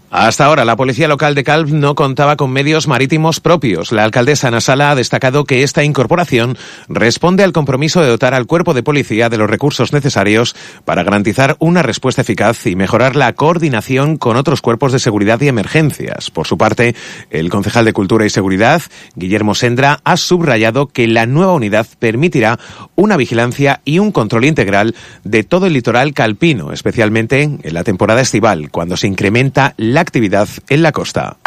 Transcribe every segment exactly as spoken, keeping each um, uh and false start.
Hasta ahora, la policía local de Calp no contaba con medios marítimos propios. La alcaldesa Ana Sala ha destacado que esta incorporación responde al compromiso de dotar al cuerpo de policía de los recursos necesarios para garantizar una respuesta eficaz y mejorar la coordinación con otros cuerpos de seguridad y emergencias. Por su parte, el concejal de Cultura y Seguridad, Guillermo Sendra, ha subrayado que la nueva unidad permitirá una vigilancia y un control integral de todo el litoral calpino, especialmente en la temporada estival, cuando se incrementa la actividad en la costa.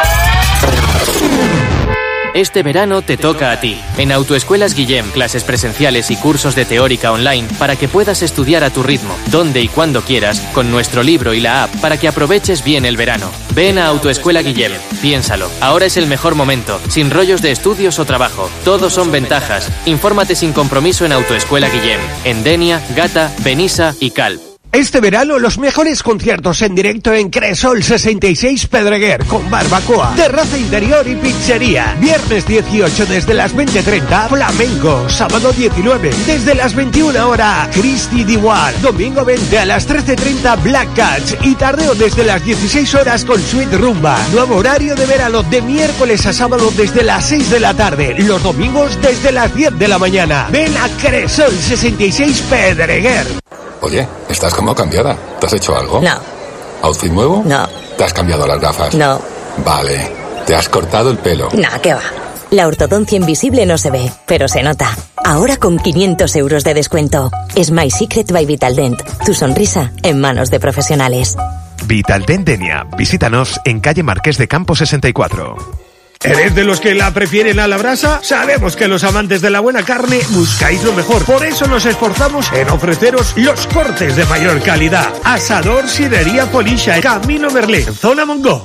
Este verano te toca a ti. En Autoescuelas Guillem, clases presenciales y cursos de teórica online para que puedas estudiar a tu ritmo, donde y cuando quieras, con nuestro libro y la app para que aproveches bien el verano. Ven a Autoescuela Guillem, piénsalo. Ahora es el mejor momento, sin rollos de estudios o trabajo. Todos son ventajas. Infórmate sin compromiso en Autoescuela Guillem, en Denia, Gata, Benissa y Calp. Este verano los mejores conciertos en directo en Cresol sesenta y seis Pedreguer, con barbacoa, terraza interior y pizzería. Viernes dieciocho desde las veinte treinta, Flamenco. Sábado diecinueve desde las veintiuna horas, Christy Diwar. Domingo veinte a las trece treinta, Black Cats. Y tardeo desde las dieciséis horas con Sweet Rumba. Nuevo horario de verano de miércoles a sábado desde las seis de la tarde. Los domingos desde las diez de la mañana. Ven a Cresol sesenta y seis Pedreguer. Oye, estás como cambiada. ¿Te has hecho algo? No. ¿Outfit nuevo? No. ¿Te has cambiado las gafas? No. Vale. ¿Te has cortado el pelo? No, ¿qué va? La ortodoncia invisible no se ve, pero se nota. Ahora con quinientos euros de descuento. Smile Secret by Vitaldent. Tu sonrisa en manos de profesionales. Vitaldent Denia. Visítanos en calle Marqués de Campo sesenta y cuatro. ¿Eres de los que la prefieren a la brasa? Sabemos que los amantes de la buena carne buscáis lo mejor. Por eso nos esforzamos en ofreceros los cortes de mayor calidad. Asador Sidería Polisha, Camino Merlín, Zona Mongo.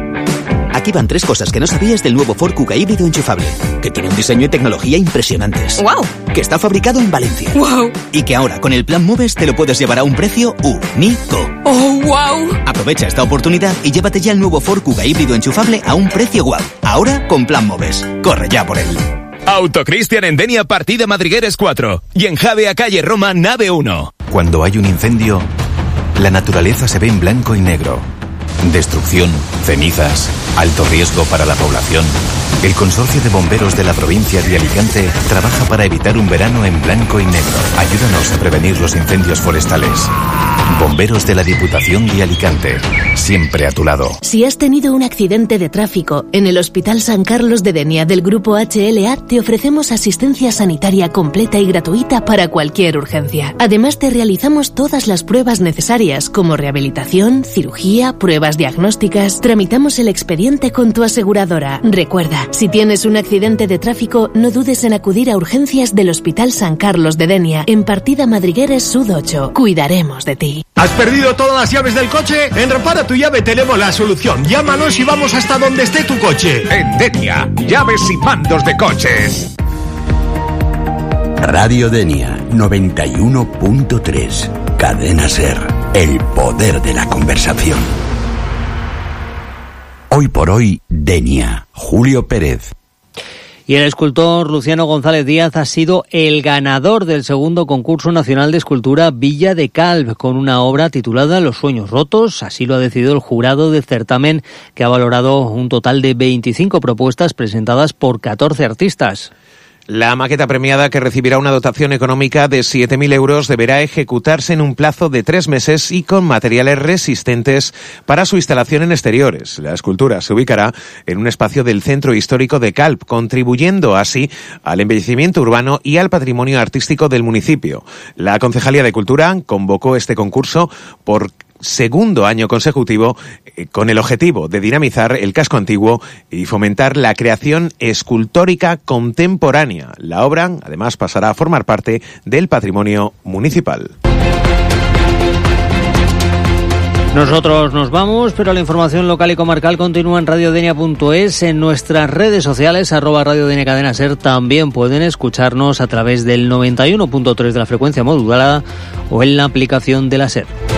Aquí van tres cosas que no sabías del nuevo Ford Kuga híbrido enchufable. Que tiene un diseño y tecnología impresionantes. ¡Wow! Que está fabricado en Valencia. ¡Wow! Y que ahora, con el plan Moves, te lo puedes llevar a un precio único. ¡Oh, wow! Aprovecha esta oportunidad y llévate ya el nuevo Ford Kuga híbrido enchufable a un precio guau. Ahora, con plan Moves. Corre ya por él. Autocristian en Denia, partida Madrigueres cuatro. Y en Javea, calle Roma, nave uno. Cuando hay un incendio, la naturaleza se ve en blanco y negro. Destrucción, cenizas, alto riesgo para la población. El Consorcio de Bomberos de la provincia de Alicante trabaja para evitar un verano en blanco y negro. Ayúdanos a prevenir los incendios forestales. Bomberos de la Diputación de Alicante, siempre a tu lado. Si has tenido un accidente de tráfico, en el Hospital San Carlos de Denia del Grupo H L A te ofrecemos asistencia sanitaria completa y gratuita para cualquier urgencia. Además te realizamos todas las pruebas necesarias como rehabilitación, cirugía, pruebas diagnósticas. Tramitamos el expediente con tu aseguradora. Recuerda, si tienes un accidente de tráfico, no dudes en acudir a urgencias del Hospital San Carlos de Denia, en partida Madrigueres Sud ocho. Cuidaremos de ti. ¿Has perdido todas las llaves del coche? En Repara tu Llave tenemos la solución. Llámanos y vamos hasta donde esté tu coche. En Denia, llaves y mandos de coches. Radio Denia noventa y uno punto tres. Cadena Ser, el poder de la conversación. Hoy por hoy, Denia. Julio Pérez. Y el escultor Luciano González Díaz ha sido el ganador del segundo concurso nacional de escultura Villa de Calp, con una obra titulada Los sueños rotos. Así lo ha decidido el jurado del certamen, que ha valorado un total de veinticinco propuestas presentadas por catorce artistas. La maqueta premiada, que recibirá una dotación económica de siete mil euros, deberá ejecutarse en un plazo de tres meses y con materiales resistentes para su instalación en exteriores. La escultura se ubicará en un espacio del Centro Histórico de Calp, contribuyendo así al embellecimiento urbano y al patrimonio artístico del municipio. La Concejalía de Cultura convocó este concurso por segundo año consecutivo eh, con el objetivo de dinamizar el casco antiguo y fomentar la creación escultórica contemporánea. La obra, además, pasará a formar parte del patrimonio municipal. Nosotros nos vamos, pero la información local y comarcal continúa en radiodenia punto es. En nuestras redes sociales, arroba Radio Denia Cadena Ser, también pueden escucharnos a través del noventa y uno punto tres de la frecuencia modulada o en la aplicación de la Ser.